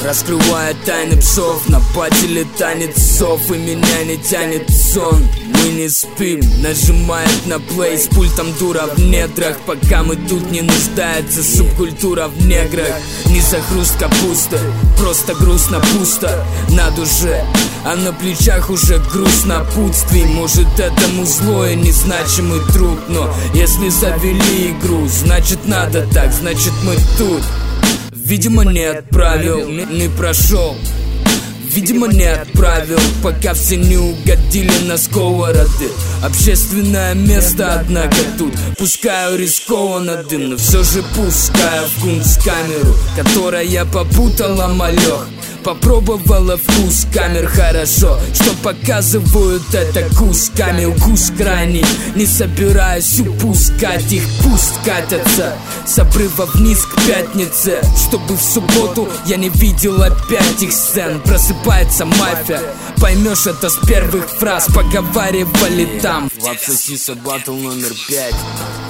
раскрывая тайны псов. На пателе танец сов, и меня не тянет сон. Мы не спим, нажимает на плей с пультом дура в недрах. Пока мы тут не нуждается субкультура в неграх. Не загрузка пусто, просто грустно пусто на душе, а на плечах уже груз напутствий. Может это музло и незначимый труд, но если завели игру, значит надо так, значит мы тут. Видимо не отправил, не прошел. Видимо не отправил, пока все не угодили на сковороды. Общественное место, однако тут пускаю рискованно дым, но все же пускаю в кунсткамеру, которая попутала малех. Попробовала вкус камер, хорошо, что показывают это кусками. Укус крайний, не собираюсь упускать их, пусть катятся с обрыва вниз к пятнице, чтобы в субботу я не видел опять их сцен. Просыпается мафия, поймешь это с первых фраз, поговаривали там. В Абсосиса батл номер 5.